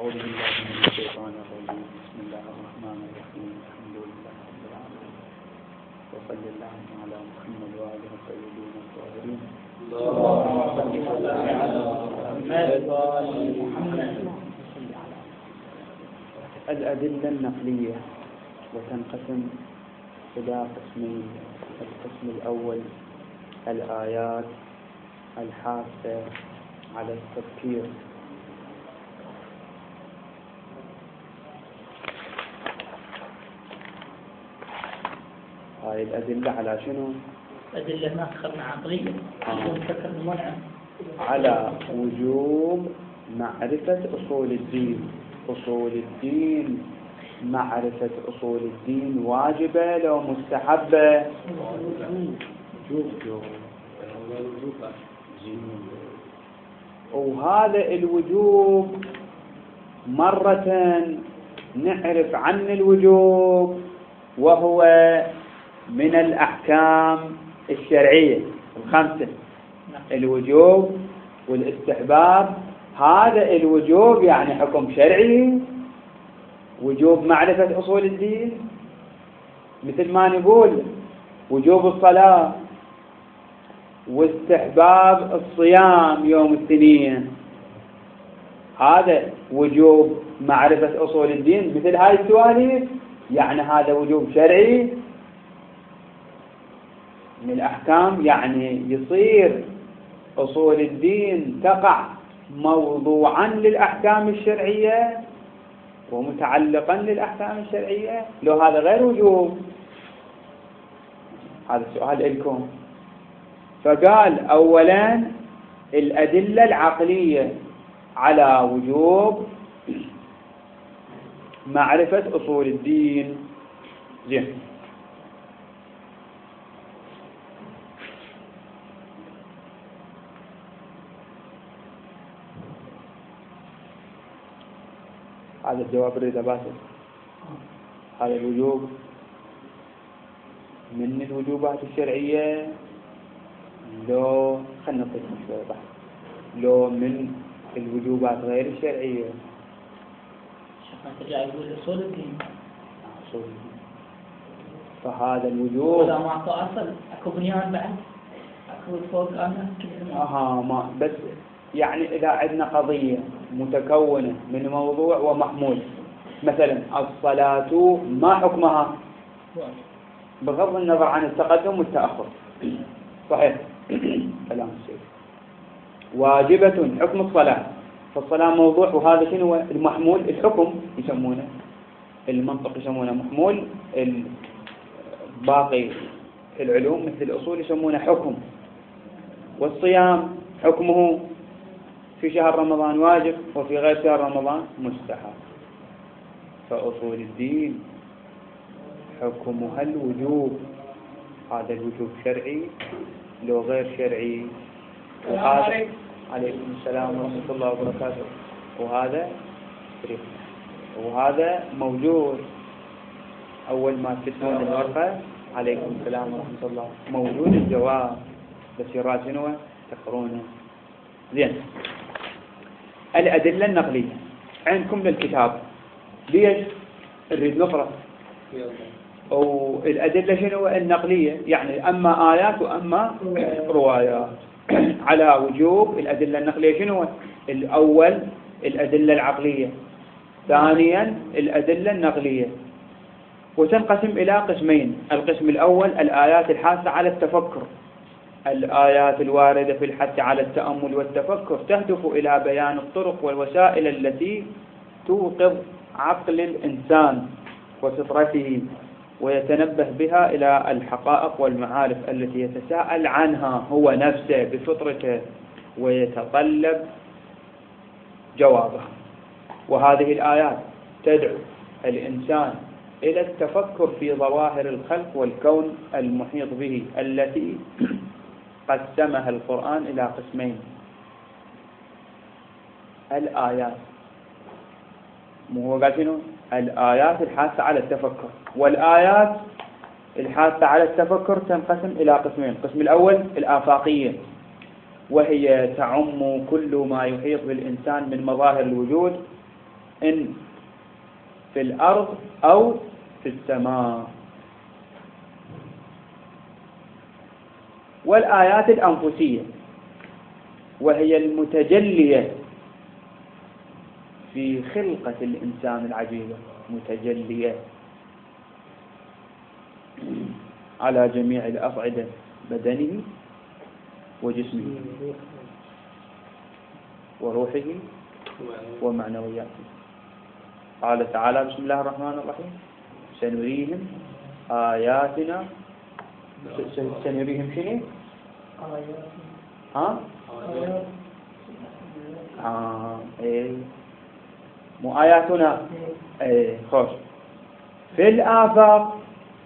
أعوذ بالله من الشيطان الرجيم. بسم الله الرحمن الرحيم. الحمد لله رب العالمين، وصلى الله على محمد وآله الطيبين الطاهرين. الأدلة النقلية وتنقسم إلى قسمين. القسم الأول الآيات الحاثة على التفكير، هاي الأدلة على شنو؟ أدلة ما تخرنا عقلية على وجوب معرفة أصول الدين. أصول الدين، معرفة أصول الدين واجبة لو مستحبة؟ وهذا الوجوب مرة نعرف عن الوجوب وهو من الأحكام الشرعية الخمسة، الوجوب والاستحباب. هذا الوجوب يعني حكم شرعي، وجوب معرفة أصول الدين، مثل ما نقول وجوب الصلاة واستحباب الصيام يوم الاثنين، هذا وجوب معرفة أصول الدين. مثل هاي السواليف يعني هذا وجوب شرعي من الأحكام، يعني يصير أصول الدين تقع موضوعا للأحكام الشرعية ومتعلقا للأحكام الشرعية، لو هذا غير وجوب. هذا السؤال لكم. فقال أولا الأدلة العقلية على وجوب معرفة أصول الدين. زين، هذا الجواب الرضا باسل. هذا الوجوب من الوجوبات الشرعية لو خلنا نطيق شوية بحث، لو من الوجوبات غير الشرعية. شيخنا ترجع يقول أصول الدين. أصول الدين. فهذا الوجوب ولا ما أعطى أصل أكو بنيان بعد أكو فوق أنا ما بس يعني إذا عندنا قضية متكونة من موضوع ومحمول، مثلا الصلاة ما حكمها بغض النظر عن التقدم والتأخر، صحيح كلام الشيخ، واجبة حكم الصلاة، فالصلاة موضوع، وهذا شنو المحمول؟ الحكم يسمونه، المنطق يسمونه محمول، باقي العلوم مثل الأصول يسمونه حكم. والصيام حكمه في شهر رمضان واجب وفي غير شهر رمضان مستحب. فأصول الدين حكمها الوجوب، هذا الوجوب شرعي لو غير شرعي. وهذا عليكم السلام ورحمة الله وبركاته. وهذا موجود أول ما تسمون الورقة عليكم السلام ورحمة الله موجود الجواب، بس يراجعونه تقرونه. زين، الأدلة النقلية عندكم للكتاب، ليش نريد نقرأ؟ والأدلة شنو النقلية؟ يعني أما آيات وأما روايات على وجوب الأدلة النقلية. شنو الأول؟ الأدلة العقلية. ثانيا الأدلة النقلية. وتنقسم إلى قسمين. القسم الأول الآيات الحاثة على التفكر. الآيات الواردة في الحث على التأمل والتفكر تهدف إلى بيان الطرق والوسائل التي توقظ عقل الإنسان وفطرته ويتنبه بها إلى الحقائق والمعارف التي يتساءل عنها هو نفسه بفطرته ويتطلب جوابها. وهذه الآيات تدعو الإنسان إلى التفكر في ظواهر الخلق والكون المحيط به التي قسمها القرآن إلى قسمين. الآيات، مو هو قال شنو؟ الآيات الحاثة على التفكر. والآيات الحاثة على التفكر تنقسم إلى قسمين. القسم الأول الآفاقية، وهي تعم كل ما يحيط بالإنسان من مظاهر الوجود إن في الأرض أو في السماء. والآيات الأنفسية وهي المتجلية في خلقة الإنسان العجيبة، متجلية على جميع الأصعدة، بدنه وجسمه وروحه ومعنوياته. قال تعالى: بسم الله الرحمن الرحيم: سنريهم آياتنا. سنريهم شنو؟ ها؟ ايه مو آياتنا. ايه خوش. في الآفاق،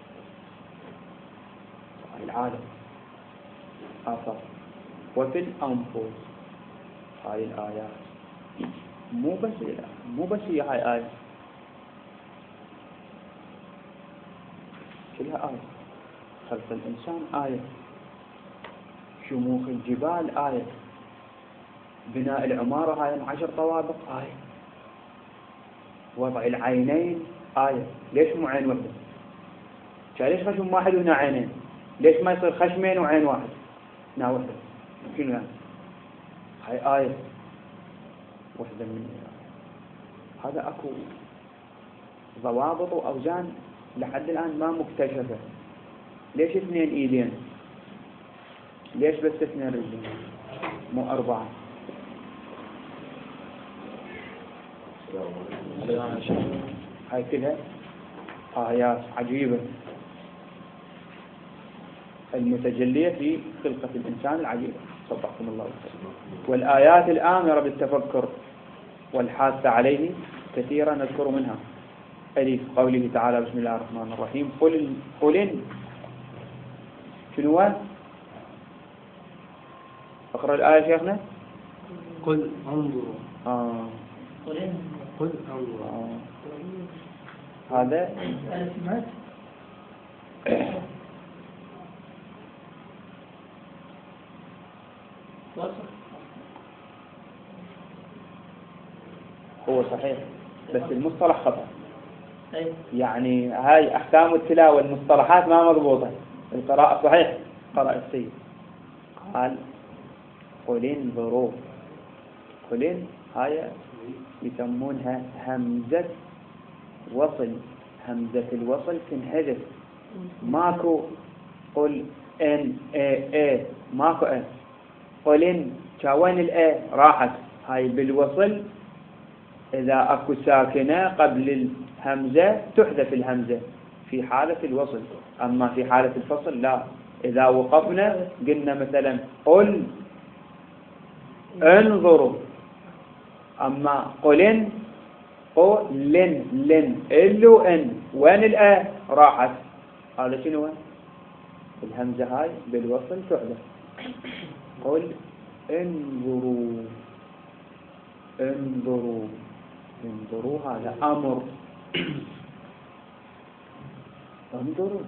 العالم آفاق، وفي الأنفس. هاي الآيات مو بس هي هاي آية، كلها آية. خلق الإنسان آية، شموخ الجبال آية، بناء العمارة هاي 10 طوابق آية، وضع العينين آية. ليش مو عين واحدة؟ ليش خشم واحد وهنا عينين؟ ليش ما يصير خشمين وعين واحد هنا واحدة؟ شنو يعني؟ هاي آية واحدة من هذا. أكو ضوابط وأوزان لحد الآن ما مكتشفة. ليش 2 إيدين؟ ليش بس 2 رجلين مو 4؟ هاي كلها آيات عجيبة المتجلية في خلقة الإنسان العجيبة. صدقكم الله وسلم. والآيات الآمرة بالتفكر والحاثة عليه كثيرا نذكر منها. ألف قوله تعالى: بسم الله الرحمن الرحيم: قل شنو؟ اقرأ الآية شيخنا. قل انظروا. قل انظروا. هذا هو صحيح، بس المصطلح خطأ. يعني هاي أحكام التلاوة المصطلحات ما مضبوطة. القراءة صحيح، قراءة السيد. قال: قل انظروا. قل هاي يسمونها همزة وصل. همزة الوصل تنحذف. ماكو قل ان اي ماكو ان. قل ان كوين الاي راحت. هاي بالوصل إذا أكو ساكنة قبل الهمزة تحذف الهمزة في حالة الوصل. أما في حالة الفصل لا. إذا وقفنا قلنا مثلا قل انظروا، أما قلن قلن لن إلو إن وين الآ راحت. هذا شنو؟ الهمزة هاي بالوصل تحذف. قل انظروا. انظروا. انظروا هذا أمر. انظروا،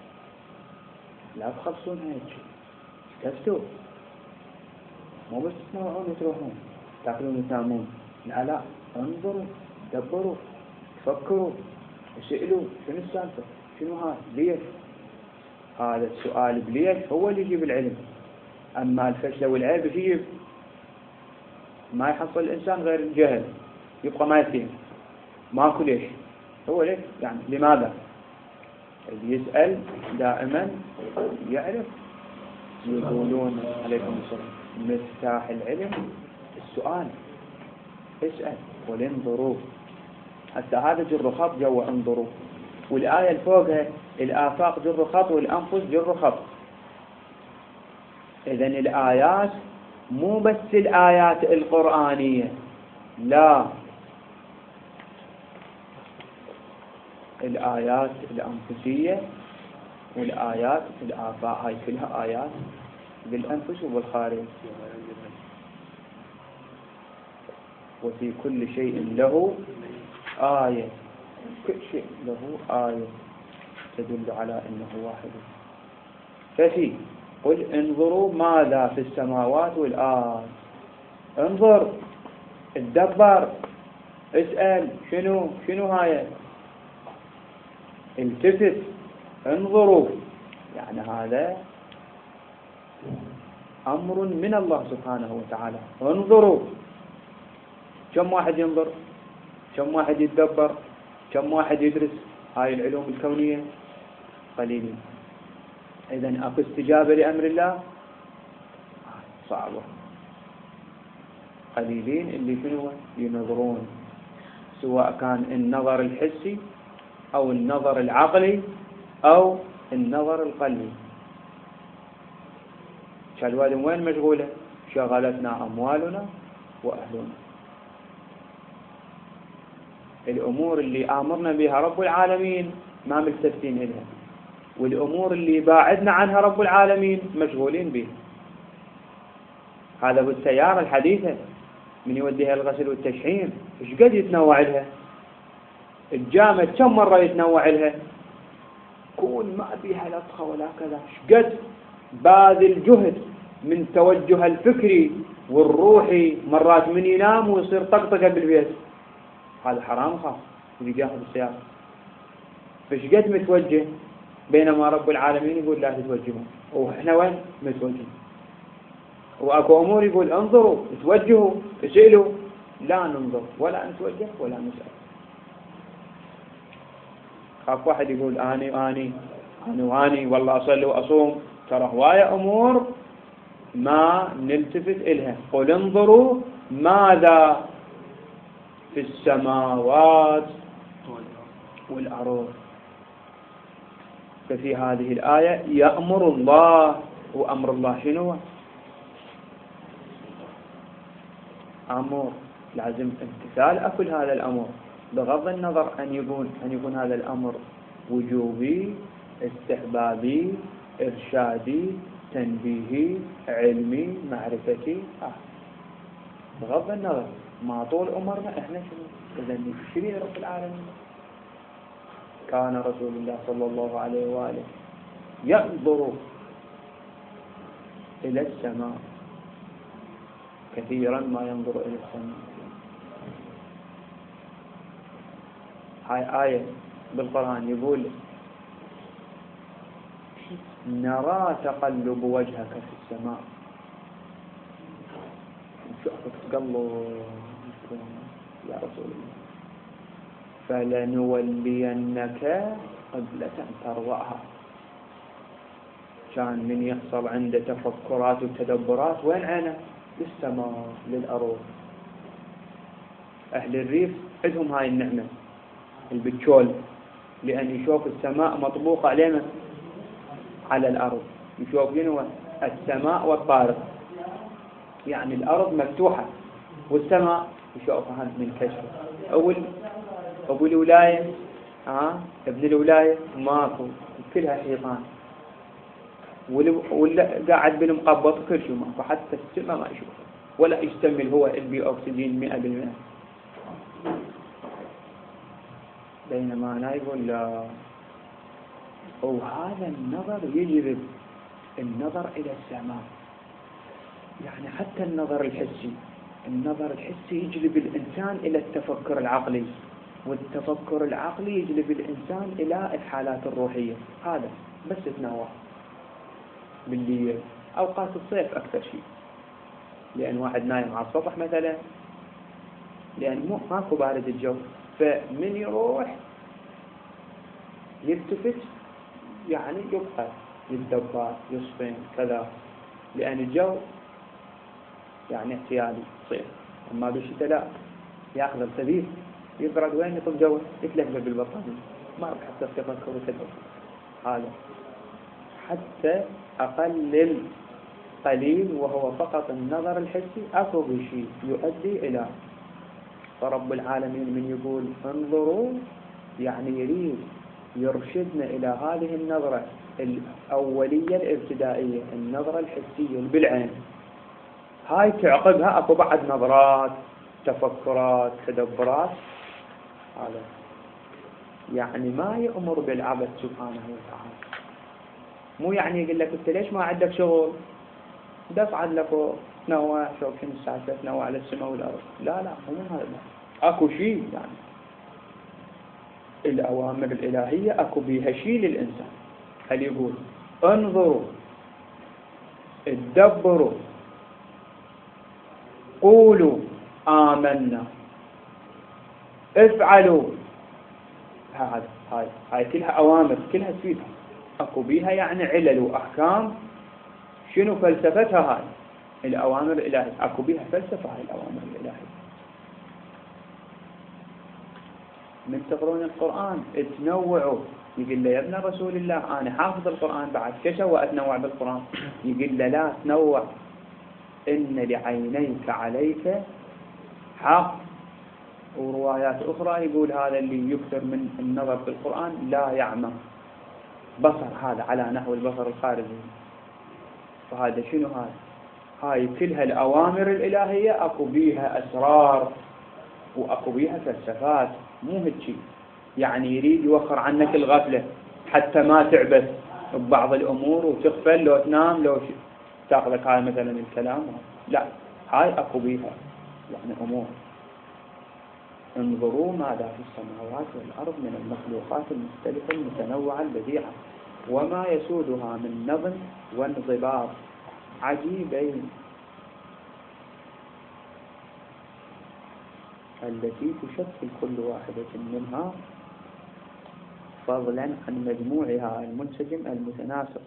لا تخلصون هيك تفتوا. مو بس تسمعون وتروحون تاكلون وتنامون. لا انظروا، دبروا، تفكروا، اسئلوا شنو السالفة، شنو هاي، ليش. هذا السؤال بليش هو اللي يجيب العلم. أما الفشل والعيب يجيب ما يحصل الإنسان غير الجهل، يبقى ما يفهم ماكو ليش. هو ليش يعني لماذا. اللي يسأل دائما يعرف. يقولون عليكم السلام مفتاح العلم السؤال. اسأل. ولانظروا، حتى هذا جر خط جوا انظروا. والآية الفوقها الآفاق جر خط والأنفس جر خط. إذن الآيات مو بس الآيات القرآنية، لا، الآيات الأنفسية والآيات الآفاق. هاي كلها آيات بالأنفس وبالخارج. وفي كل شيء له آية. كل شيء له آية تدل على أنه واحد. ففي قل انظروا ماذا في السماوات والأرض. انظر، اتدبر، اسأل شنو هاي، التفت، انظروا. يعني هذا أمر من الله سبحانه وتعالى. انظروا. كم واحد ينظر؟ كم واحد يتدبر؟ كم واحد يدرس هاي العلوم الكونية؟ قليلين. إذن أكو استجابة لأمر الله؟ صعبة. قليلين اللي شنو ينظرون، سواء كان النظر الحسي أو النظر العقلي أو النظر القلبي. شالوالم وين مشغولة؟ شغلتنا أموالنا وأهلنا. الأمور اللي آمرنا بها رب العالمين ما ملتفتين إليها، والأمور اللي باعدنا عنها رب العالمين مشغولين بها. هذا بالسيارة الحديثة من يوديها الغسل والتشحيم إيش قد يتنوع لها؟ الجامعة كم مرة يتنوع لها؟ كون ما بيها لطخة ولا كذا. إيش قد باذل جهد من توجه الفكري والروحي، مرات من ينام ويصير طقطقة بالبيت. هذا حرام خاص اللي جاهز بالسيارة. فإيش قد متوجه، بينما رب العالمين يقول لا تتوجهوا، وإحنا وين متوجهين؟ وأكو أمور يقول انظروا، توجهوا، اسئلوا. لا ننظر ولا نتوجه ولا نسأل. خاف واحد يقول أنا والله أصلي وأصوم. ترى هواية أمور ما نلتفت إلها. قل انظروا ماذا في السماوات والأرض. ففي هذه الآية يأمر الله، وأمر الله شنو؟ أمر لازم امتثال أكل هذا الأمر، بغض النظر أن يكون هذا الأمر وجوبي، استحبابي، إرشادي، تنبيهي، علمي، معرفتي. بغض النظر ما طول أمرنا إحنا شنو؟ إذا نشريع رب العالمين. كان رسول الله صلى الله عليه وآله ينظر إلى السماء، كثيرا ما ينظر إلى السماء. هاي آية بالقرآن يقول نرى تقلب وجهك في السماء. نشوفك تقلب يا رسول الله. فلنولينك قبلة ترضاها. كان من يحصل عنده تفكرات وتدبرات وين عينه؟ للسماء، للأرض. أهل الريف عندهم هاي النعمة البتشول، لأن يشوف السماء مطبوقة علينا على الأرض. يشوف شنو؟ السماء والطارق، يعني الأرض مفتوحة والسماء يشوفها من كشف. أبو الولاية ابن الولاية ماكو، كلها حيطان، ولا قاعد بالمقبض كل شيء ماكو، حتى السماء ما يشوف ولا يشتمل هو البي أكسجين 100%. بينما أنا يقول لا. وهذا النظر يجذب النظر إلى السماء. يعني حتى النظر الحسي يجلب الإنسان إلى التفكر العقلي، والتفكر العقلي يجلب الإنسان إلى الحالات الروحية. هذا بس تنوع بالليل، أوقات الصيف أكثر شيء، لأن واحد نايم على السطح مثلا، لأن ماكو بارد الجو، فمن يروح يلتفت يعني يبقى يتدبر يصفن كذا، لأن الجو يعني احتيالي صيف. أما بالشتاء لا، يأخذ الخبيث يبرد وين يطل جوه يتلهب بالبطانية، ما راح حتى تفكر وتدبر. هذا حتى أقلل قليل وهو فقط النظر الحسي أكو بشيء يؤدي إلى. فرب العالمين من يقول انظروا يعني يريد يرشدنا إلى هذه النظرة الأولية الابتدائية، النظرة الحسية بالعين. هاي تعقبها أكو بعد نظرات، تفكرات، تدبرات. هذا يعني ما يأمر بالعبث سبحانه وتعالى. مو يعني يقول لك انت ليش ما عندك شغل؟ دفع لك تنوع، شوف شنو الساعة تنوع على السماء والأرض. لا مو هذا. أكو شيء يعني الأوامر الإلهية أكو بيها شيء للإنسان. هل يقول انظروا، ادبروا، قولوا آمنا، افعلوا. هاي كلها أوامر، كلها تفيدها. أكو بيها يعني علل وأحكام. شنو فلسفتها هاي الأوامر الإلهية؟ أكو بيها فلسفة هاي الأوامر الإلهية. من تقرون القرآن تنوعوا. يقول له يا ابن رسول الله أنا حافظ القرآن بعد كشو أتنوع بالقرآن. يقول له لا تنوع، إن لعينيك عليك حق. وروايات أخرى يقول هذا اللي يكثر من النظر في القرآن لا يعمى بصر، هذا على نحو البصر الخارجي. فهذا شنو هاي كلها الأوامر الإلهية أكو بيها أسرار وأكو بيها فلسفات. مو هيك يعني يريد يوخر عنك الغفلة حتى ما تعبث ببعض الأمور وتغفل لو تنام لو تاخذك هاي مثلا الكلام. لا، هاي أكو بيها يعني أمور. انظروا ماذا في السماوات والأرض من المخلوقات المختلفة المتنوعة البديعة وما يسودها من نظم وانضباط عجيبين التي تشكل كل واحدة منها فضلا عن مجموعها المنسجم المتناسق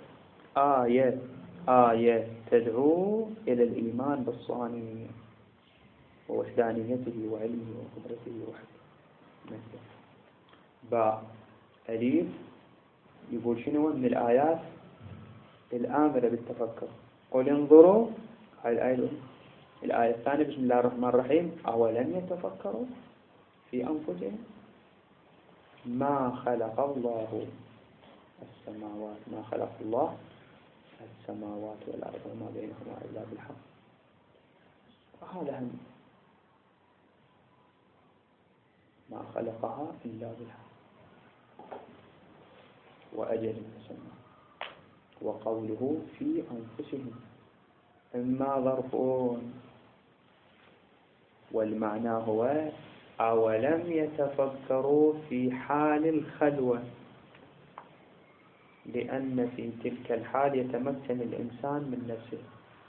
آية تدعو إلى الإيمان بالصانع ووحدانيته وعلمه وقدرته وحده. باء أليف يقول شنو من الآيات الآمرة بالتفكر. قل انظروا، هاي الآية الثانية بسم الله الرحمن الرحيم أولم يتفكروا في أنفسهم ما خلق الله السماوات والأرض وما بينهما إلا بالحق. وهذا هم ما خلقها إلا بالحق وأجل مسمى. وقوله في أنفسهم إما ظرفون، والمعنى هو أولم يتفكروا في حال الخلوة، لأن في تلك الحال يتمكن الإنسان من نفسه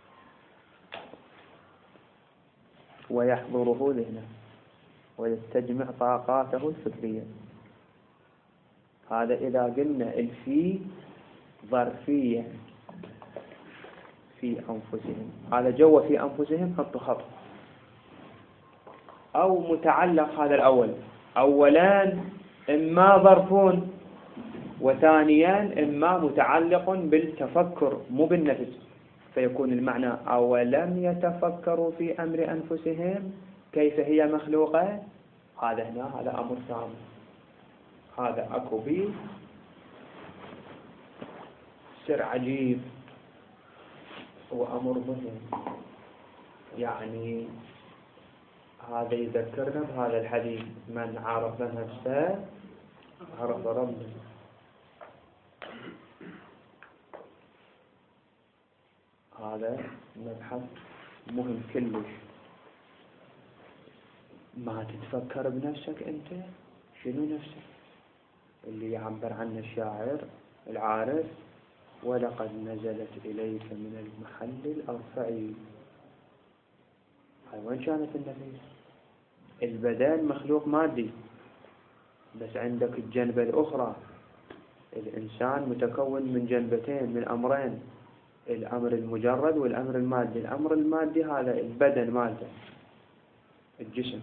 ويحضره ذهنه ويستجمع طاقاته الفكرية. هذا إذا قلنا الفي ظرفية في أنفسهم، هذا جوا في أنفسهم حط خط أو متعلق. هذا الأول أولا إما ظرفون، وثانيا إما متعلق بالتفكر مو بالنفس، فيكون المعنى أولم يتفكروا في أمر أنفسهم كيف هي مخلوقة. هذا هنا هذا أمر ثاني، هذا أكو به سر عجيب وأمر مهم. يعني هذا يذكرنا بهذا الحديث من عرف نفسه عرف ربه. هذا مبحث مهم كلش. ما تتفكر بنفسك أنت شنو نفسك اللي يعبر عنه الشاعر العارف ولقد نزلت إليك من المحل الأرفعي. هاي وين كانت النفس؟ البدن مخلوق مادي، بس عندك الجنبة الأخرى. الإنسان متكون من جنبتين، من أمرين، الأمر المجرد والأمر المادي. الأمر المادي هذا البدن مالته الجسم،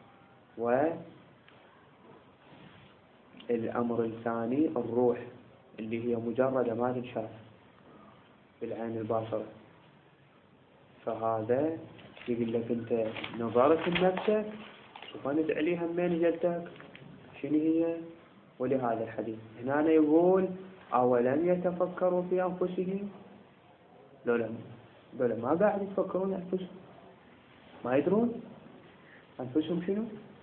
والأمر الثاني الروح اللي هي مجردة ما تنشاف بالعين الباصرة. فهذا يقول لك أنت نظرت لنفسك وفنت عليها من جلتك شنو هي. ولهذا الحديث هنا يقول أولم يتفكروا في أنفسهم. لولا ما قاعد يتفكرون أنفسهم، ما يدرون أنفسهم شنو.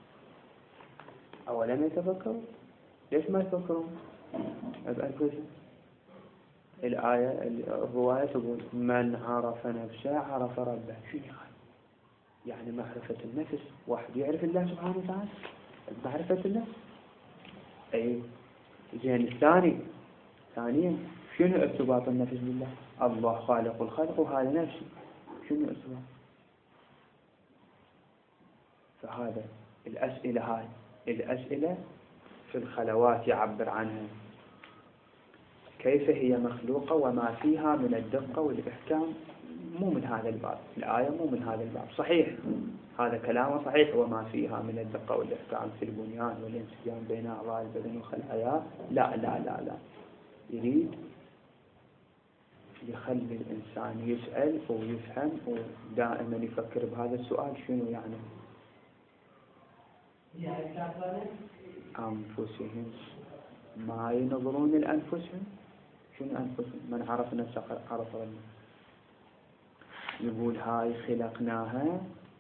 أولم يتفكروا، ليش ما يتفكرون بأنفسهم؟ الآية الرواية تقول من عرف نفسه عرف ربه. شنو هاي؟ يعني معرفة النفس، واحد يعرف الله سبحانه وتعالى معرفة النفس. أي زين. ثانيا شنو ارتباط النفس بالله؟ الله خالق الخلق وهذا نفسه، شنو ارتباط؟ فهذا الأسئلة في الخلوات يعبر عنها، كيف هي مخلوقة وما فيها من الدقة والإحكام. مو من هذا الباب، الآية مو من هذا الباب. صحيح هذا كلامه صحيح، وما فيها من الدقة والإحكام في البنيان والانسجام بين أعضاء البدن وخلاياه. لا لا لا لا، يريد يخلي الإنسان يسأل ويفهم ودائما يفكر بهذا السؤال، شنو يعني أنفسهم ما ينظرون لأنفسهم. شنو أنفسهم؟ من عرف نفسه عرف ربه. يقول هاي خلقناها،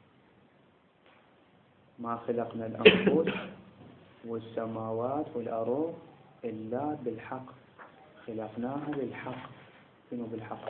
ما خلقنا الأنفس والسماوات والأرض إلا بالحق، خلقناها بالحق. شنو بالحق؟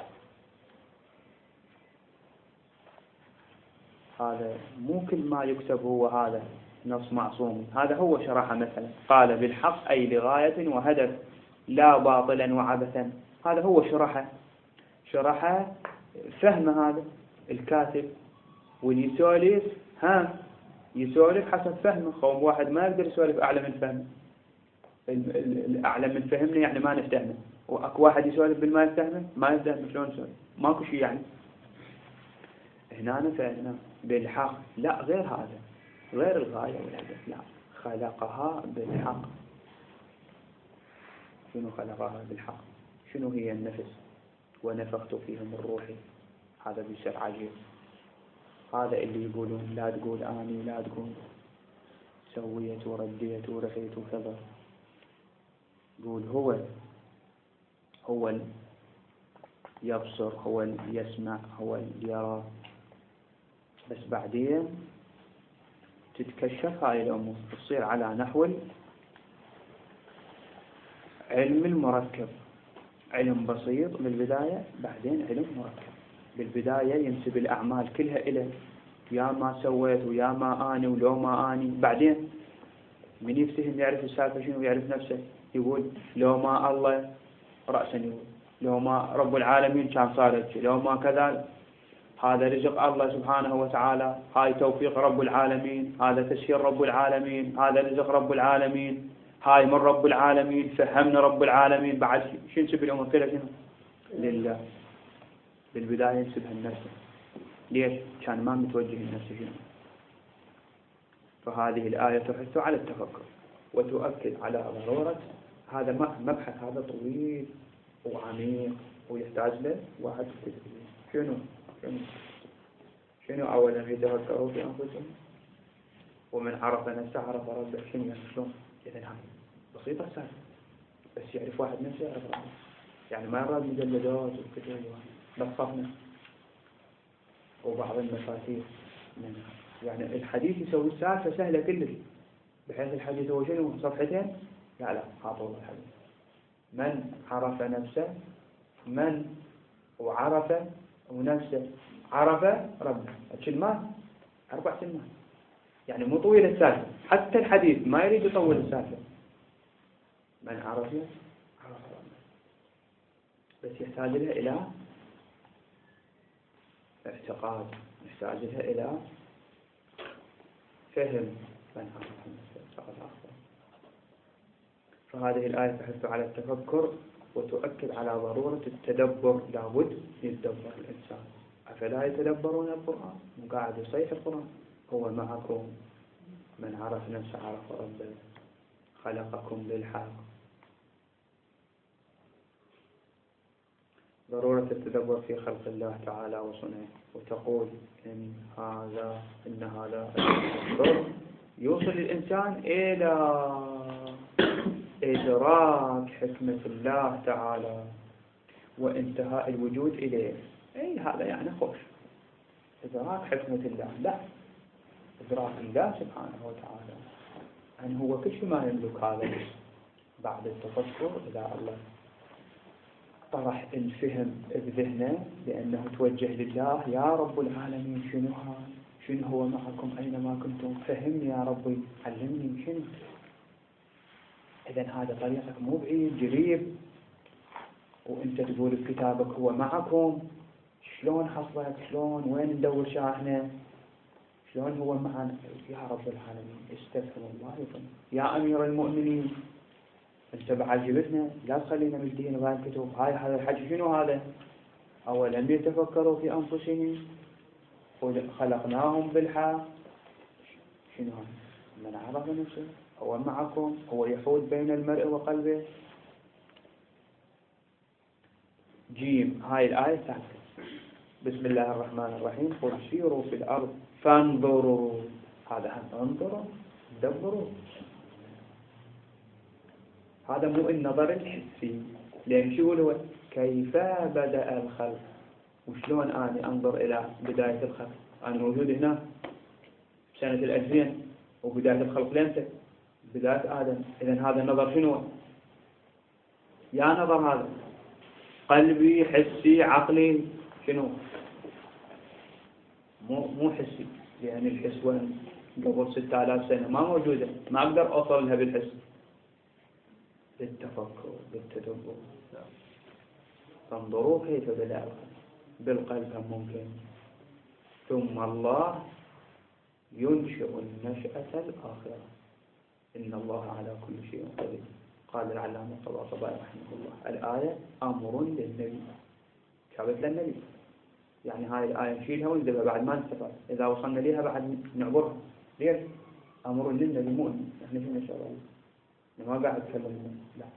هذا مو كل ما يكتب هو هذا نص معصوم. هذا هو شرحه مثلا، قال بالحق أي لغاية وهدف، لا باطلا وعبثا. هذا هو شرحه فهم هذا الكاتب، واليسولف يسولف حسب فهمه. خوف واحد ما يقدر يسولف أعلى من فهمه. الأعلى من فهمنا يعني ما نفتهمه، وأكو واحد يسولف بالما يفتهمه ما يفتهمه. شلون يسولف؟ ماكو شيء يعني. هنا فهمنا بالحق، لا غير هذا، غير الغاية والهدف. لا، خلقها بالحق. شنو خلقها بالحق؟ شنو هي النفس؟ ونفخت فيه من روحي. هذا بيصير عجيب. هذا اللي يقولون لا تقول آني، لا تقول سويت ورديت ورحيت وكذا. يقول هو يبصر، هو يسمع، هو يرى. بس بعدين تتكشف هاي الأمور، تصير على نحو علم المركب. علم بسيط بالبداية، بعدين علم مركب. بالبداية ينسب الأعمال كلها إليه، يا ما سويت ويا ما آني ولو ما آني. بعدين من يفتهم يعرف السالفة شنو، يعرف نفسه. يقول لو ما الله رأسا، يقول لو ما رب العالمين كان صارت، لو ما كذا. هذا رزق الله سبحانه وتعالى، هاي توفيق رب العالمين، هذا تسيير رب العالمين، هذا رزق رب العالمين، هاي من رب العالمين، فهمنا رب العالمين. بعد شو نسب الأمور كلها شنو؟ لله. بالبداية ينسبها لنفسه. ليش؟ كان ما متوجه لنفسه شنو. فهذه الآية تحث على التفكر وتؤكد على ضرورة هذا مبحث، هذا طويل وعميق ويحتاج له واحد شنو أولا يتفكروا في أنفسهم، ومن عرف نفسه عرف ربه. شنو يعني شلون؟ إذن هاي بسيطة سهلة، بس يعرف واحد نفسه يعرف ربه. يعني ما يراد مجلدات وكتب لطفنا وبعض المفاتيح منها. يعني الحديث يسوي السالفة سهلة كلش، بحيث الحديث هو شنو؟ صفحتين؟ لا حاطوا الحديث. من عرف نفسه، من وعرف ونفسه عرف ربه. الكلمات 4 كلمات، يعني مو طويلة السالفة. حتى الحديث ما يريد يطول السالفة. من عرف نفسه عرف ربه، بس يحتاج لها إلى اعتقاد، يحتاج لها إلى فهم. من عرف نفسه فقد عرف. فهذه الآية تحث على التفكر وتؤكد على ضرورة التدبر. لابد يتدبر الإنسان. أفلا يتدبرون القرآن؟ مقاعد يصيح القرآن. هو معكم، من عرف نفسه عرف ربه، خلقكم بالحق. ضرورة التدبر في خلق الله تعالى وصنعه. وتقول إن هذا التدبر يوصل الإنسان إلى إدراك حكمة الله تعالى وانتهاء الوجود إليه. أي هذا يعني خوش إدراك حكمة الله، لا إدراك الله سبحانه وتعالى أن هو كل شيء ما يملك. هذا بعد التفكر إلى الله طرح الفهم بذهنه، لأنه توجه لله. يا رب العالمين شنو هو معكم أينما كنتم، فهمني يا ربي، علمني شنو. إذا هذا طريقك مو بعيد، قريب، وأنت تقول في كتابك هو معكم. شلون حصلت؟ شلون؟ وين ندور شاحنة؟ شلون هو معنا؟ يا رب العالمين استغفر الله لكم يا أمير المؤمنين. أنت بعد جبتنا، لا تخلينا مجدين بهاي الكتب. هذا الحج شنو هذا؟ أولم يتفكروا في أنفسهم خلقناهم بالحق. شنو هذا؟ من عرف نفسه هو معكم، هو يحول بين المرء وقلبه. جيم، هاي الآية الثالثة. بسم الله الرحمن الرحيم. قل سيروا في الأرض فانظروا. هذا هم انظروا، دبروا. هذا مو النظر الحسي، لأن شو هو؟ كيف بدأ الخلق، وشلون أنا أنظر إلى بداية الخلق. أنا موجود هنا سنة 2000، وبداية الخلق لمتى؟ بداية آدم. إذن هذا النظر شنو؟ يا نظر هذا قلبي، حسي، عقلي، شنو؟ مو حسي، لأن الحس وين؟ قبل 6000 سنة ما موجودة، ما أقدر أوصل لها بالحس. بالتفكر، بالتدبر. فانظروا كيف بدأ الخلق. بالقلب هم ممكن. ثم الله ينشئ النشأة الآخرة إن الله على كل شيء قدير. قال العلامة الطباطبائي رحمه الله الآية أمر للنبي، شابت للنبي. يعني هاي الآية نشيلها ونذبها بعد ما نستفاد. إذا وصلنا ليها بعد نعبرها. ليش؟ أمر للنبي، مو إحنا شنو إن شاء الله ما قاعد أتكلم. لا،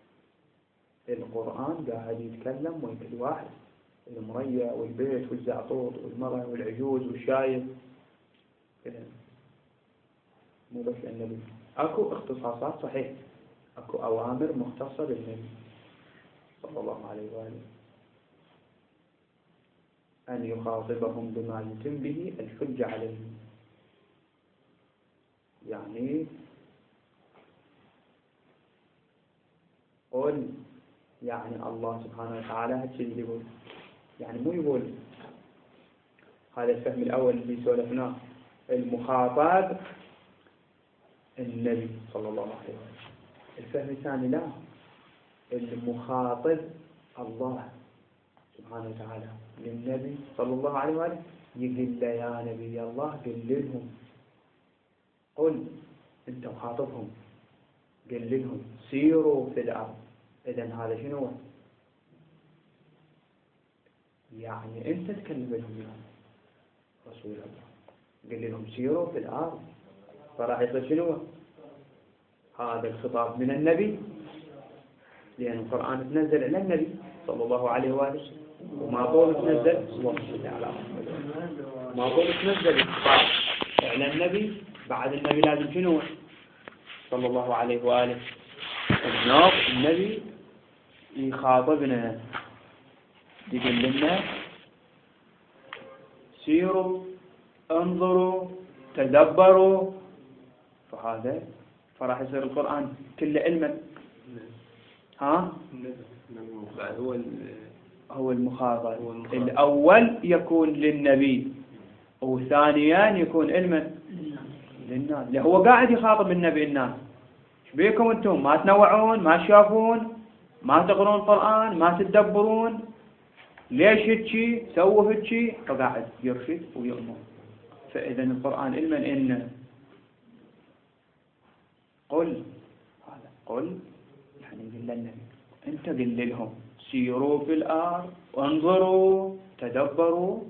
القرآن قاعد يتكلم وين كل واحد، المريع والبيت والزعطوط والمرأة والعجوز والشايب كذا، مو بس للنبي. أكو اختصاصات صحيح، أكو أوامر مختصة بالنبي صلى الله عليه وآله، أن يخاطبهم بما يتم به الحجة عليهم. يعني قل، يعني الله سبحانه وتعالى هالشيء اللي يقول، يعني مو يقول. هذا الفهم الأول اللي سولفناه، المخاطب النبي صلى الله عليه وسلم. الفهم الثاني لا، المخاطب الله سبحانه وتعالى للنبي صلى الله عليه وسلم. يقول له يا نبي الله قل لهم، قل انت مخاطبهم، قل لهم سيروا في الأرض. إذن هذا شنو؟ يعني انت تكلم لهم يعني رسول الله، قل لهم سيروا في الأرض. فراح يصير شنو؟ هذا الخطاب من النبي، لأن القرآن تنزل على النبي صلى الله عليه وآله، وما طول تنزل ما طول تنزل الخطاب على النبي. بعد النبي لازم شنو؟ صلى الله عليه وآله. النبي يخاطبنا، يقول لنا سيروا، انظروا، تدبروا. فهذا فراح يصير القرآن كله علما. ها؟ هو المخاطب الأول يكون للنبي، وثانيا يكون علما للناس. اللي هو قاعد يخاطب النبي الناس. ايش بيكم انتم ما تنوعون، ما تشافون، ما تقرون القرآن، ما تدبرون؟ ليش هيك سووا هيك؟ فقاعد يرشد ويؤمر. فإذا القرآن علما إن قل، هذا قل يعني قل للنبي، انت قل لهم سيروا في الأرض وانظروا تدبروا.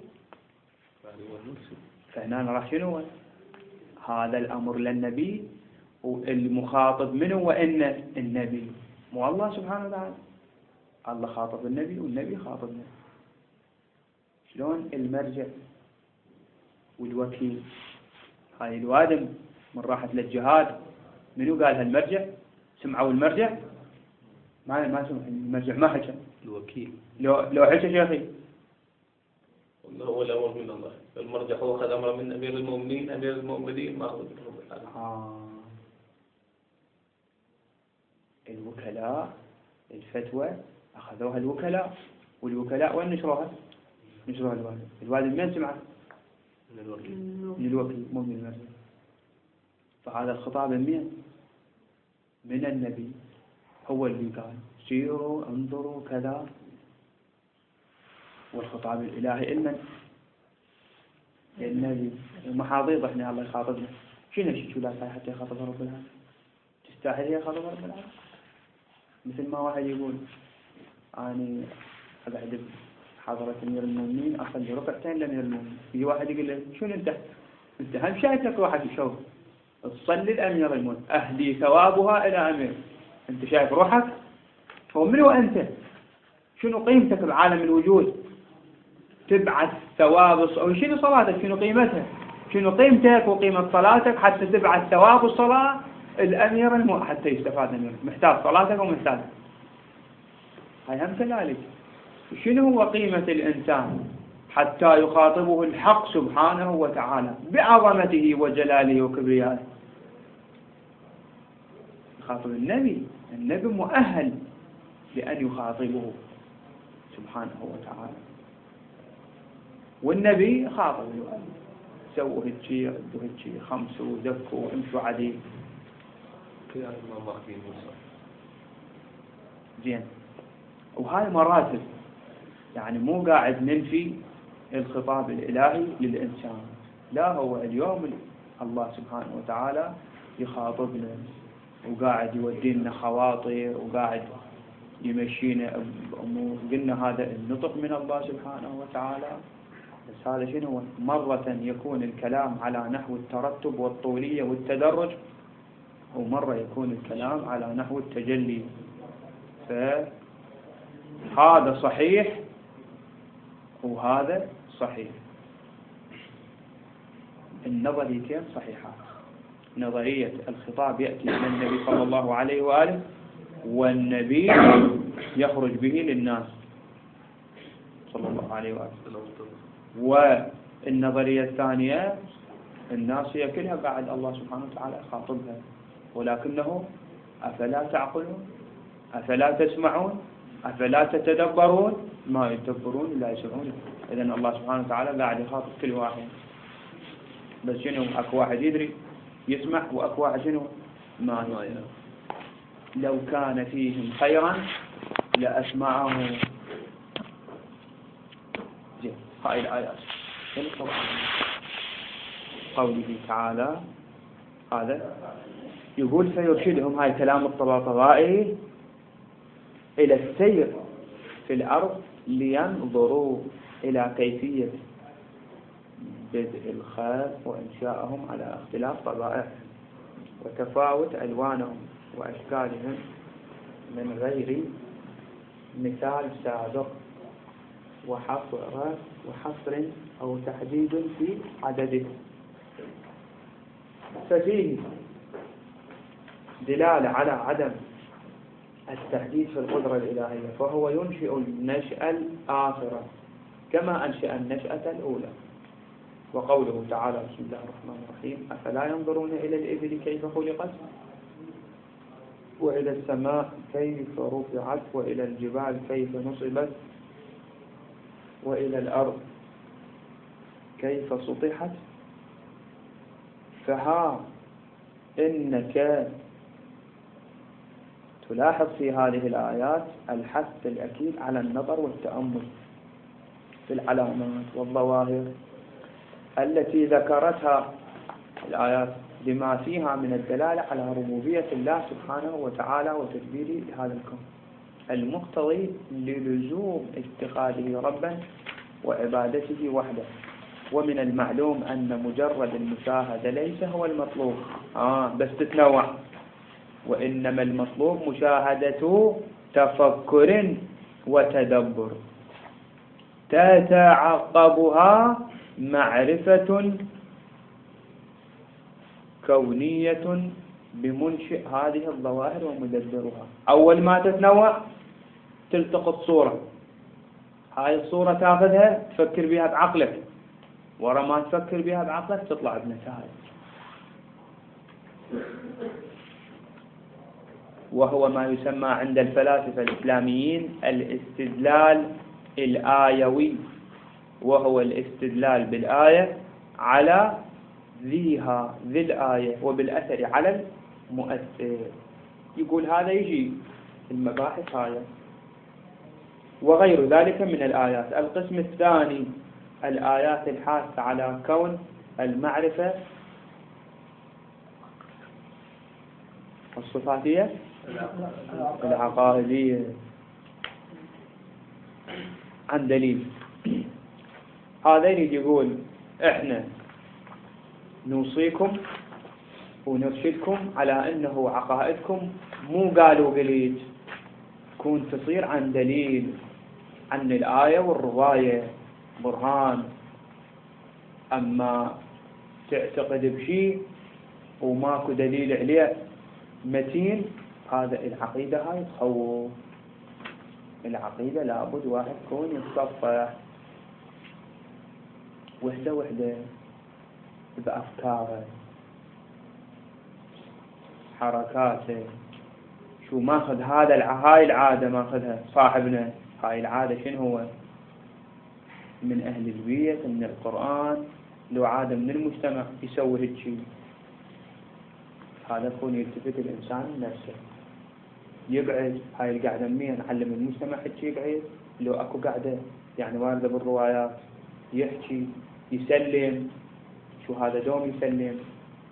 فهنا راح شنو؟ هذا الأمر للنبي، والمخاطب منه وإن النبي، مو الله سبحانه وتعالى. الله خاطب النبي والنبي خاطبنا. شلون المرجع والوكيل؟ هاي الوادم من راحت للجهاد منو قال هالمرجع؟ سمعوا المرجع؟ ما سمع المرجع، ما حكى الوكيل. لو حكى شيخي هو الأمر من الله. المرجع هو أخذ أمر من أمير المؤمنين، أمير المؤمنين ما أخذ من رب العالمين. الوكلاء الفتوى أخذوها الوكلاء، والوكلاء وين نشروها؟ نشروها الوالد. الوالد من سمعه؟ من للوكيل مو من المرسل. فهذا الخطاب من النبي، هو اللي قال سيروا انظروا كذا. والخطاب الإلهي إلمن للنبي. ومحاضيض احنا الله يخاطبنا شو لا صحيح حتى يخاطب رب العالمين؟ تستاهل هي خاطب رب العالمين؟ مثل ما واحد يقول أنا أقعد بحضرة أمير المؤمنين أصلي ركعتين لأمير المؤمنين، يجي واحد يقول له شنو أنت هم شايفك واحد يشوف تصلي الأمير المؤمنين أهدي ثوابها إلى أمير، أنت شايف روحك؟ هو من هو أنت؟ شنو قيمتك بعالم الوجود؟ تبعث ثواب أو شنو صلاتك؟ شنو قيمتها؟ شنو قيمتك وقيمة صلاتك حتى تبعث ثواب الصلاة الأمير المؤمنين حتى يستفاد منه؟ محتاج صلاتك ومحتاج. هاي هم كذلك. شنو هو قيمة الإنسان حتى يخاطبه الحق سبحانه وتعالى بعظمته وجلاله وكبريائه؟ يخاطب النبي مؤهل لأن يخاطبه سبحانه وتعالى. والنبي خاطب الوالد سووا هالشي ردوا هالشي خمسوا زكوا امشوا عديل زين. وهاي مراتب، يعني مو قاعد ننفي الخطاب الإلهي للإنسان، لا هو اليوم الله سبحانه وتعالى يخاطبنا وقاعد يودينا خواطر وقاعد يمشينا بأمور. قلنا هذا النطق من الله سبحانه وتعالى، بس هذا شنو؟ مرة يكون الكلام على نحو الترتب والطولية والتدرج، ومرة يكون الكلام على نحو التجلي. فهذا صحيح وهذا صحيح، النظريتين صحيحة. نظرية الخطاب يأتي من النبي صلى الله عليه وآله، والنبي يخرج به للناس صلى الله عليه وآله. والنظرية الثانية الناس هي كلها بعد الله سبحانه وتعالى خاطبها، ولكنه أفلا تعقلون أفلا تسمعون أفلا تتدبرون ما يتدبرون لا يسمعون. إذن الله سبحانه وتعالى قاعد يخاطب كل واحد، بس شنو أكو واحد يدري يسمع وأكو واحد شنو ما يسمع. لو كان فيهم خيرا لأسمعهم. زين. هاي الآيات في القرآن قوله تعالى هذا يقول فيرشدهم، هاي كلام الطباطبائي، إلى السير في الأرض لينظروا إلى كيفية بدء الخلق وإنشائهم على اختلاف طبائعهم وتفاوت ألوانهم وأشكالهم من غير مثال سابق وحصر أو تحديد في عدده. ففيه دلالة على عدم التحديد في القدرة الإلهية، فهو ينشئ النشأة الآخرة كما أنشأ النشأة الأولى. وقوله تعالى بسم الله الرحمن الرحيم أفلا ينظرون إلى الإبل كيف خلقت وإلى السماء كيف رفعت وإلى الجبال كيف نصبت وإلى الأرض كيف سطحت فها إنك تلاحظ في هذه الآيات الحث الأكيد على النظر والتأمل في العلامات والظواهر التي ذكرتها الآيات بما فيها من الدلالة على ربوبية الله سبحانه وتعالى وتدبيره لهذا الكون المقتضي للزوم اتخاذه ربا وعبادته وحده. ومن المعلوم أن مجرد المشاهدة ليس هو المطلوب بس تتنوع، وإنما المطلوب مشاهدة تفكر وتدبر تتعقبها معرفة كونية بمنشئ هذه الظواهر ومدبرها. أول ما تتنوع تلتقط صورة، هاي الصورة تاخذها تفكر بها بعقلك، ورا ما تفكر بها بعقلك تطلع بنتائج. وهو ما يسمى عند الفلاسفة الإسلاميين الاستدلال الآيوي، وهو الاستدلال بالآية على ذي الآية وبالأثر على المؤثر. يقول هذا يجي المباحث هذا وغير ذلك من الآيات. القسم الثاني الآيات الحاثة على كون المعرفة الصفاتية العقائدية عن دليل. هذا يقول احنا نوصيكم ونرشدكم على انه عقائدكم مو قالوا قليل، تكون تصير عن دليل، عن الآية والرواية برهان. أما تعتقد بشيء وماكو دليل عليه متين، هذا العقيدة هاي تخوف. العقيدة لابد واحد يكون يتصفح وحدة بأفكاره حركاته. شو ماخذ هاي العادة ماخذها صاحبنا. هاي العادة شنو هو؟ من أهل البيت، من القرآن، لو عادة من المجتمع يسوي هيك شيء. هذا يكون يلتفت الإنسان لنفسه، يقعد هاي القعدة مين علم المجتمع هيك يقعد. لو أكو قعدة يعني واردة بالروايات يحكي يسلم، شو هذا دوم يسلم.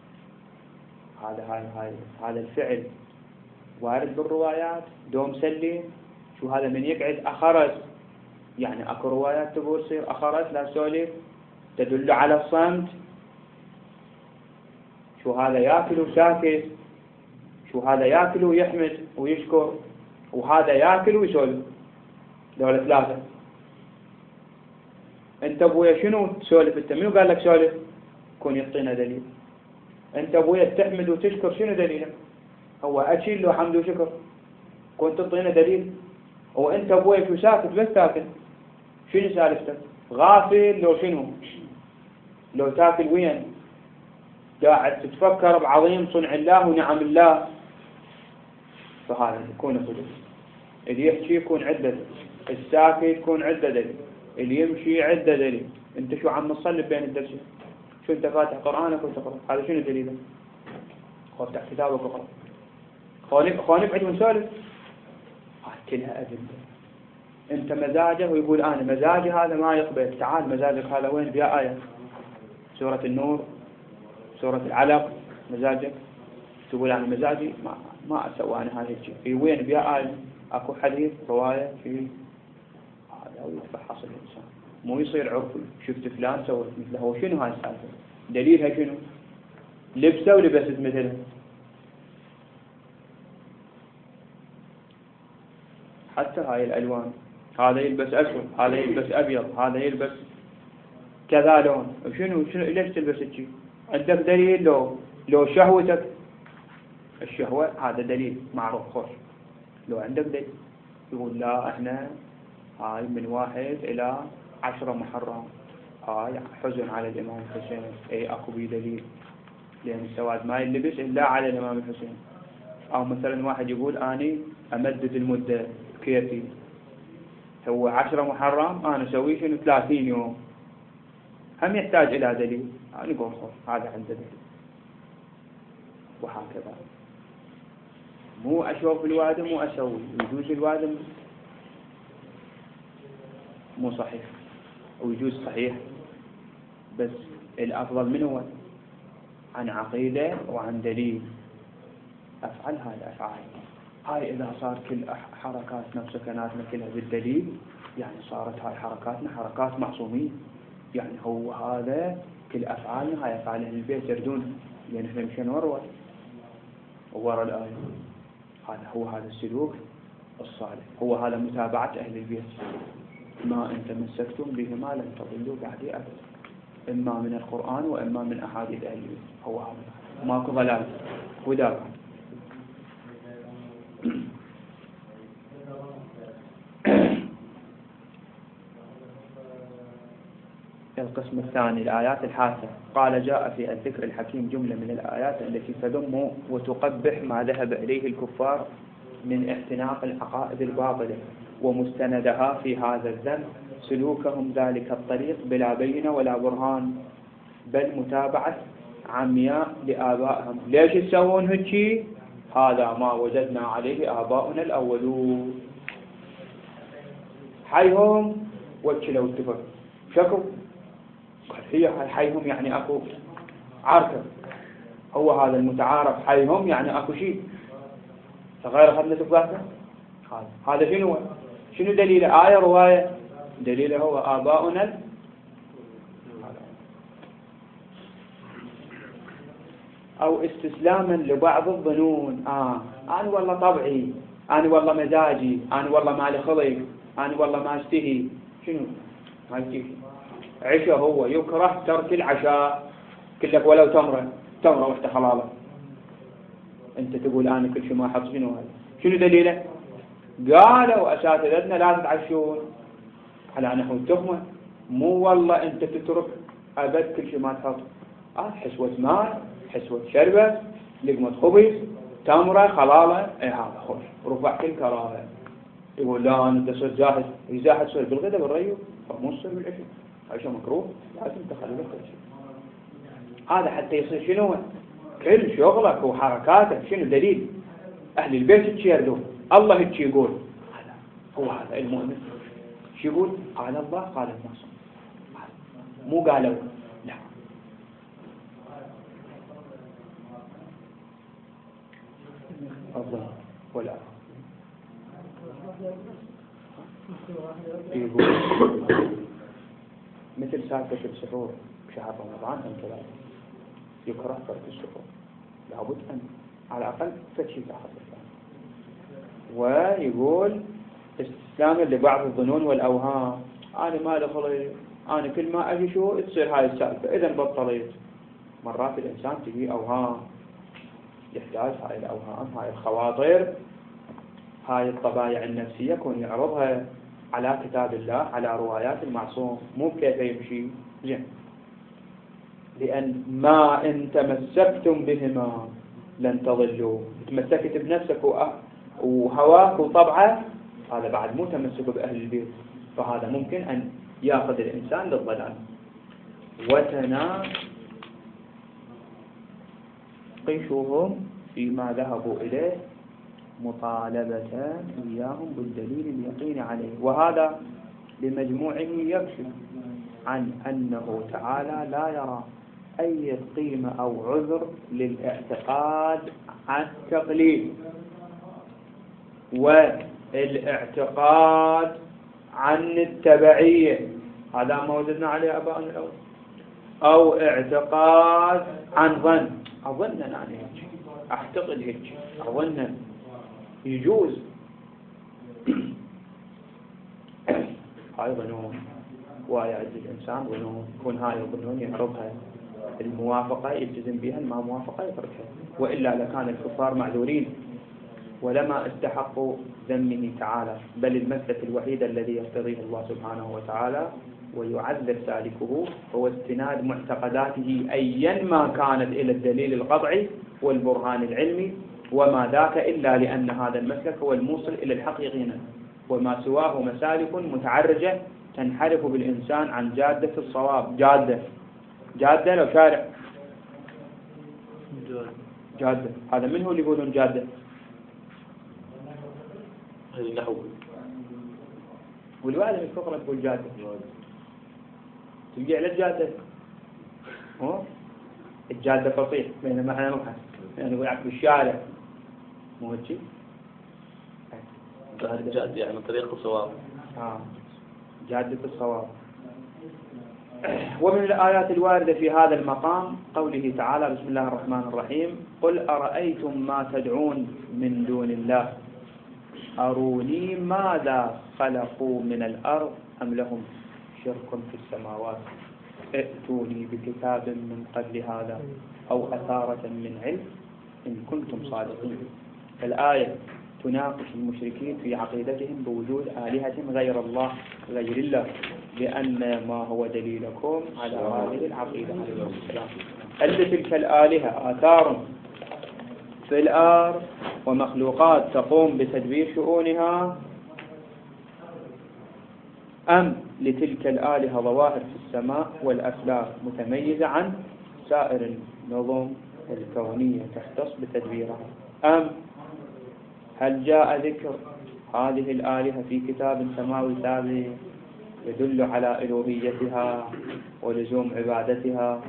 هذا الفعل وارد بالروايات دوم سلم. شو هذا من يقعد أخرس، يعني أكو روايات تقول صير أخرس لا سولف تدل على الصمت. شو هذا ياكل وساكت، شو هذا ياكل ويحمد ويشكر، وهذا ياكل ويسولف. دولة ثلاثة. انت ابويا شنو تسولف؟ انت منو قال لك سولف؟ كون يعطينا دليل. انت ابويا تحمد وتشكر شنو دليلك؟ هو اكل له حمد وشكر، كون تعطينا دليل. وانت ابويا شو ساكت بس تاكل، شنو سالفتك؟ غافل لو شنو؟ لو تاكل وين؟ قاعد تتفكر بعظيم صنع الله ونعم الله. فهذا يكون خلوص. اللي يحكي يكون عدة، الساكت يكون عدة دليل، اللي يمشي عدة دليل. انت شو عم تصلب بين الدرسين؟ شو انت فاتح قرآنك وتقرأ؟ هذا شنو دليله؟ افتح كتابك وقرأ. خواني بعد ونسولف. كلها أدلة. انت مزاجه ويقول انا مزاجي هذا ما يقبل. تعال مزاجك هذا وين؟ بيا آية سورة النور، سورة العلق. مزاجك تقول انا مزاجي ما اسوي انا هذا الشيء. في وين؟ بيا آية. اكو حديث رواية في هذا ويتفحص الانسان، مو يصير عرفي. شفت فلان سوت مثله. هو شنو هاي السالفة؟ دليلها شنو؟ لبسه ولبست مثله. حتى هاي الألوان، هذا يلبس أسود، هذا يلبس أبيض، هذا يلبس كذا لون. شنو ليش تلبس شيء؟ عندك دليل؟ لو شهوتك الشهوة هذا دليل معروف خوش. لو عندك دليل يقول لا احنا هاي من 1 إلى 10 محرم، هاي حزن على الإمام الحسين. اي اكو بي دليل، لأن السواد ما يلبس إلا على الإمام الحسين. أو مثلا واحد يقول أني أمدد المدة كيفي، هو 10 محرم أنا أسوي شنو 30 يوم، هم يحتاج إلى دليل. أنا أقول هذا عنده دليل. وهكذا مو أشوف الوادم وأسوي. يجوز الوادم مو صحيح ويجوز صحيح، بس الأفضل منه عن عقيدة وعن دليل. أفعل هاي الأفعال هاي إذا صار كل حركاتنا وسكناتنا كلها بالدليل، يعني صارت هاي حركاتنا حركات معصومين. يعني هو هذا كل أفعالنا هاي أفعال أهل البيت يردون، لأن احنا مشينا ورا الآية. هذا السلوك الصالح، هو هذا متابعة أهل البيت. ما أنت مسكتم به ما لم تضلوا بعدي أبدا، إما من القرآن وإما من أحاديث أهل البيت. هو هذا ماكو ضلال هدى. القسم الثاني الآيات الحاسة. قال جاء في الذكر الحكيم جملة من الآيات التي تذم وتقبح ما ذهب إليه الكفار من اعتناق العقائد الباطلة، ومستندها في هذا الذنب سلوكهم ذلك الطريق بلا بينة ولا برهان. بل متابعة عمياء لآبائهم. ليش يسوون هيك؟ هذا ما وجدنا عليه آباؤنا الأولون. حيهم وكلوا اتفق شكو هي حيهم يعني أكو عركة، هو هذا المتعارف حيهم يعني أكو شيء غير خدنا تفاحة. هذا شنو دليله؟ آية رواية؟ دليله هو آباؤنا. أو استسلاما لبعض الظنون. أنا والله طبعي، أنا والله مزاجي، أنا والله مالي خلق، أنا والله ما اشتهي. شنو ما اشتهي؟ عشاء هو يكره ترك العشاء كلك ولو تمرة واحدة حلالة. أنت تقول أنا كل شيء ما أحط. شنو دليله؟ قالوا أساتذتنا لا تتعشون على نحو التهمة. مو والله أنت تترك أبد كل شيء ما تحط. حسوة ماء، حسوة شربة، لقمة خبز، تمرة خلالة، هذا خوش رفع كل كراهة. يقول لا أنت صرت جاهز. يزاحد صرت بالغداء بالريو فمو صرت بالعشاء. عشاء مكروه لازم تخلي لك شيء. هذا حتى يصير شنو كل شغلك وحركاتك. شنو دليل؟ أهل البيت يردون الله هيك يقول. هو هذا المؤمن شو يقول؟ قال الله قال الناس، مو قالوا. لا. الله ولا يقول مثل ساكة السحور بشهر رمضان أم كذلك يكره ترك السحور. لابد أن على الأقل فتشي تأخذ الثاني. ويقول استسلاما لبعض الظنون والأوهام. أنا ما لخلي، أنا كل ما أجي شو تصير هاي السالفة، إذا بطلت. مرات الإنسان تجي أوهام، يحتاج هاي الأوهام، هاي الخواطر، هاي الطبايع النفسية كون يعرضها على كتاب الله، على روايات المعصوم. مو كيف يمشي زين. لأن ما إن تمسكتم بهما لن تضلوا. تمسكت بنفسك وهواك وطبعك، هذا بعد مو تمسك بأهل البيت، فهذا ممكن أن يأخذ الإنسان للضلال. وتناقشهم فيما ذهبوا إليه مطالبة إياهم بالدليل اليقين عليه. وهذا بمجموعه يكشف عن أنه تعالى لا يرى أي قيمة أو عذر للاعتقاد عن التقليد، والاعتقاد عن التبعية. هذا ما وجدنا عليه أباءنا الأول. أو اعتقاد عن ظن، أظن أنا هيك، أعتقد هيك، أظن يجوز. هاي ظنون ويعز الإنسان ظنون. يكون هاي الظنون يعرضها الموافقة يلتزم بها، ما موافقة يتركها. وإلا لكان الكفار معذورين ولما استحقوا ذمه تعالى. بل المسلك الوحيد الذي يقتضيه الله سبحانه وتعالى ويعذر سالكه هو استناد معتقداته أيا ما كانت إلى الدليل القطعي والبرهان العلمي، وما ذاك إلا لأن هذا المسلك هو الموصل إلى الحق يقينا، وما سواه مسالك متعرجة تنحرف بالإنسان عن جادة الصواب. جادة لو شارع جادة، هذا من هو اللي يقولون جادة؟ النحو. والوالد الفقرة تقول جادة، تلقي على الجادة الجادة فصيح، بينما احنا مبحث يعني نقول عكس الشارع مو هيك. جادة يعني طريق الصواب. جادة الصواب. ومن الآيات الواردة في هذا المقام قوله تعالى: بسم الله الرحمن الرحيم: قل أرأيتم ما تدعون من دون الله أروني ماذا خلقوا من الأرض أم لهم شرك في السماوات ائتوني بكتاب من قبل هذا أو أثارة من علم إن كنتم صادقين. الآية تناقش المشركين في عقيدتهم بوجود آلهة غير الله، لأن ما هو دليلكم على هذه العقيدة. هل تلك الآلهة آثار في الأرض ومخلوقات تقوم بتدبير شؤونها أم لتلك الآلهة ظواهر في السماء والأفلاك متميزة عن سائر النظم الكونية تختص بتدبيرها؟ أم هل جاء ذكر هذه الآلهة في كتاب سماوي سابق يدل على ألوهيتها ولزوم عبادتها؟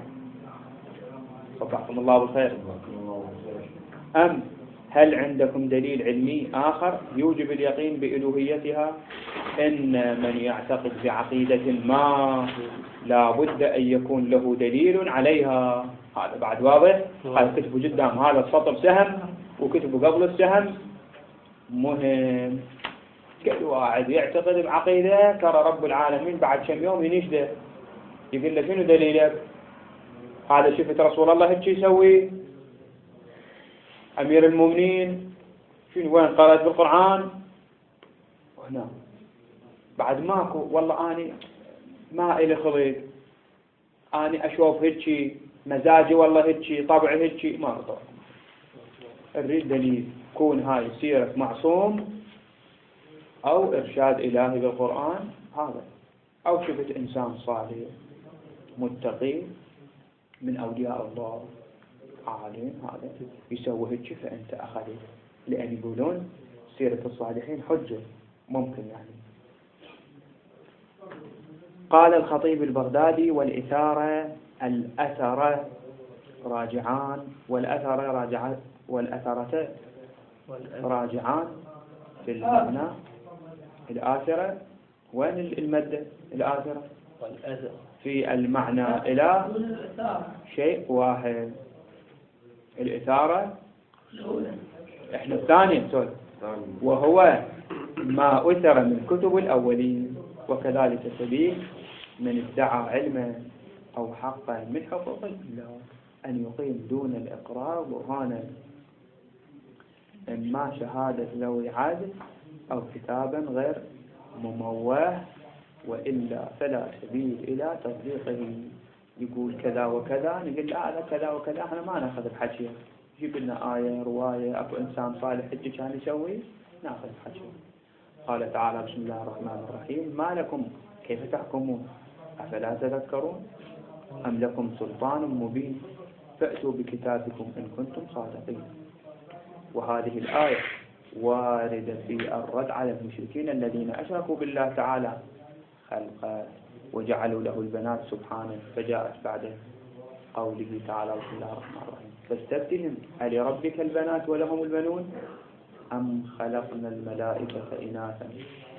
صبحكم الله بالخير. أم هل عندكم دليل علمي آخر يوجب اليقين بألوهيتها؟ إن من يعتقد بعقيدة ما لا بد أن يكون له دليل عليها. هذا بعد واضح. هذا كتبه قدام هذا السطر سهم وكتبه قبل السهم مهم. كل واحد يعتقد بعقيدة ترى رب العالمين بعد كم يوم ينشده يقول له شنو دليلك؟ هذا شفت رسول الله هيك يسوي؟ أمير المؤمنين شنو وين قرأت بالقرآن؟ وهنا بعد ماكو والله أنا ما إلي خلق أنا أشوف هيك مزاجي والله هيك طبعي هيك ما أطلع. أريد دليل كون هاي سيرة معصوم أو إرشاد إلهي بالقرآن هذا، أو شفت إنسان صالح متقي من أولياء الله عالم هذا يسوي هيك فأنت أخذه، لأن يقولون سيرة الصالحين حجة ممكن يعني. قال الخطيب البغدادي والإثارة الأثرة راجعان والأثرة راجعان في المعنى الآثرة. وين المادة الآثرة؟ في المعنى إلى شيء واحد. الإثارة إحنا الثانية وهو ما أثر من كتب الأولين، وكذلك سبيل من ادعى علما أو حقا من حقوق الله أن يقيم دون الإقرار برهانا، إما شهادة ذوي عدل أو كتابا غير مموه، وإلا فلا سبيل إلى تصديقه. يقول كذا وكذا نقول لا هذا كذا وكذا احنا ما ناخذ بحكيه، جيب لنا آية رواية أكو إنسان صالح حجة كان يسوي ناخذ بحكيه. قال تعالى بسم الله الرحمن الرحيم ما لكم كيف تحكمون أفلا تذكرون أم لكم سلطان مبين فأتوا بكتابكم إن كنتم صادقين. وهذه الآية واردة في الرد على المشركين الذين أشركوا بالله تعالى خلقا وجعلوا له البنات سبحانه، فجاءت بعد قوله تعالى بسم الله الرحمن الرحيم فاستفتهم ألربك البنات ولهم البنون أم خلقنا الملائكة إناثا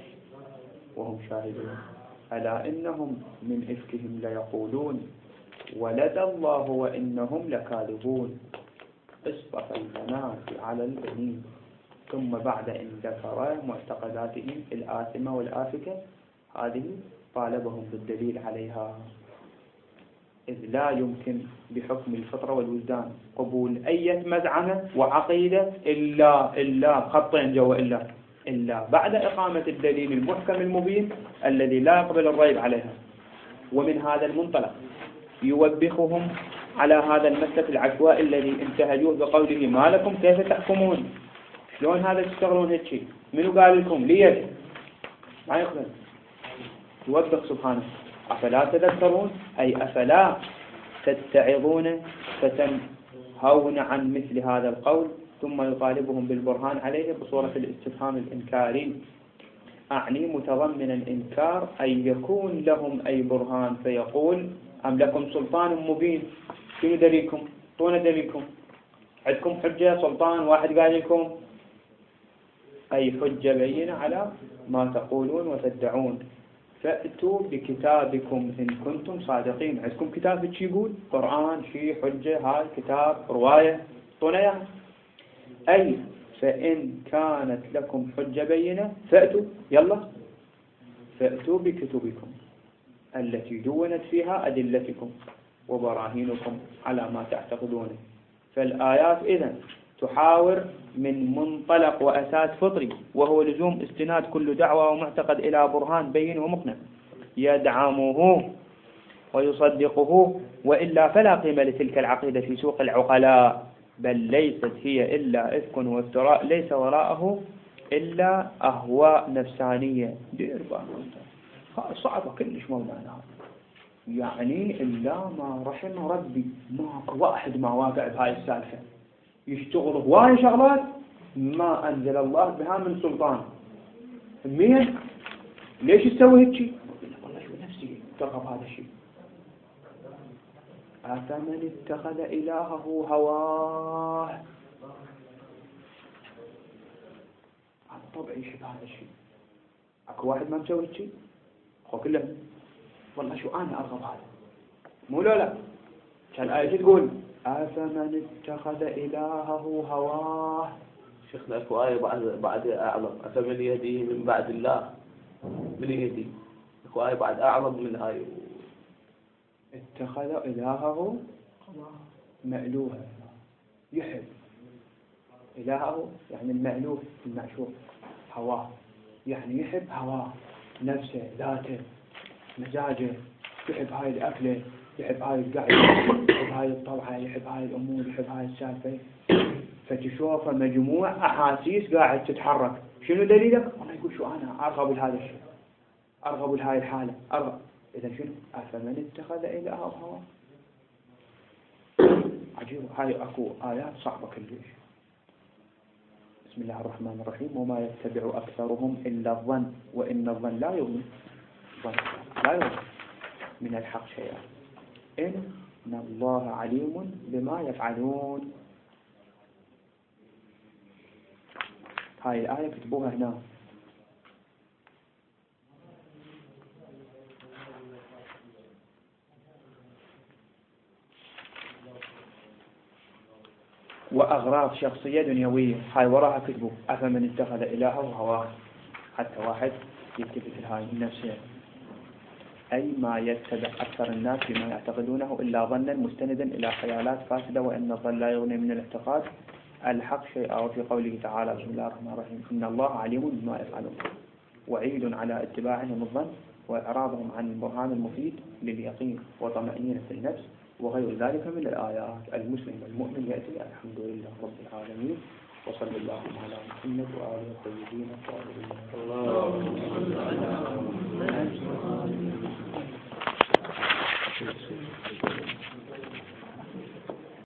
وهم شاهدون ألا إنهم من إفكهم ليقولون ولد الله وإنهم لكاذبون اصطفى البنات على البنين. ثم بعد أن ذكر معتقداتهم الآثمة والآفكة هذه طالبهم بالدليل عليها، إذ لا يمكن بحكم الفطرة والوجدان قبول أي مزعمة وعقيدة إلا خطين جوا إلا بعد إقامة الدليل المحكم المبين الذي لا يقبل الريب عليها. ومن هذا المنطلق يوبخهم على هذا المسلك العشوائي الذي انتهجوه بقوله ما لكم كيف تحكمون. شلون هذا تشتغلون هيك شيء؟ منو قال لكم؟ ليش؟ ما يقبل. يوبخ سبحانه أفلا تذكرون أي أفلا تتعظون فتنهون عن مثل هذا القول. ثم يطالبهم بالبرهان عليه بصورة الاستفهام الإنكاري، أعني متضمن الإنكار أن يكون لهم أي برهان فيقول أم لكم سلطان مبين. شنو دليلكم؟ طونا دليلكم. عندكم حجة سلطان واحد قال لكم أي حجة بينة على ما تقولون وتدعون. فأتوا بكتابكم إن كنتم صادقين. عندكم كتاب شي يقول قرآن شي حجة هاي كتاب رواية طونا يعني. أي فإن كانت لكم حجة بينة فأتوا يلا فأتوا بكتبكم التي دونت فيها أدلتكم وبراهينكم على ما تعتقدونه. فالآيات إذن تحاور من منطلق وأساس فطري وهو لزوم استناد كل دعوة ومعتقد إلى برهان بين ومقنع يدعمه ويصدقه، وإلا فلا قيمة لتلك العقيدة في سوق العقلاء، بل ليست هي إلا إفك وافتراء ليس وراءه إلا أهواء نفسانية. دير بالك صعبة كلش مولانا. يعني إلا ما رحم ربي ماكو واحد ما واقع بهاي السالفة، يشتغل هواي شغلات ما أنزل الله بها من سلطان. مين ليش تسوي هيك؟ والله شو نفسي ترغب هذا الشيء. أفمن اتخذ إلهه هواه، أنا طبعي يشبه هذا الشيء. أكو واحد ما مسوي هيك شيء أخو كله والله شو أنا أرغب هذا، مو لا كان الآية تقول أفمن اتخذ إلهه هواه. شيخنا اكو آية بعد أعظم، أفمن يهديه من بعد الله من يهدي. اكو آية بعد أعظم من هاي. اتخذ إلهه مألوها، يحب إلهه يعني المألوف المعشوق، هواه يعني يحب هواه، نفسه ذاته مزاجه، يحب هاي الأكلة، يحب هاي القعدة، يحب هاي الطلعة، يحب هاي الأمور، يحب هاي السالفة. فتشوفه مجموع أحاسيس قاعد تتحرك. شنو دليلك؟ والله يقول شو أنا أرغب لهذا الشيء، أرغب لهاي الحالة، أرغب. إذا شنو؟ أفمن اتخذ إلهه هواه. عجيب. هاي أكو آيات صعبة كلش. بسم الله الرحمن الرحيم. وما يتبع أكثرهم إلا الظن وإن الظن لا يغني من الحق شيئا إن الله عليم بما يفعلون. هاي الآية كتبوها هنا. وأغراض شخصية دنيوية هاي وراها كتبوا أفمن اتخذ إلهه هواه. حتى واحد يكتب هاي النفسية، أي ما يتبع أكثر الناس بما يعتقدونه إلا ظنا مستندا إلى خيالات فاسدة وإن الظن لا يغني من الاعتقاد الحق شيئا. وفي قوله تعالى بسم الله الرحمن الرحيم إن الله عليم بما يفعلون، وعيد على اتباعهم الظن وإعراضهم عن البرهان المفيد لليقين وطمأنينة النفس وغير ذلك من الآيات. المسلم والمؤمن يأتي الحمد لله رب العالمين وصلى الله على محمد وآله الطيبين الطاهرين.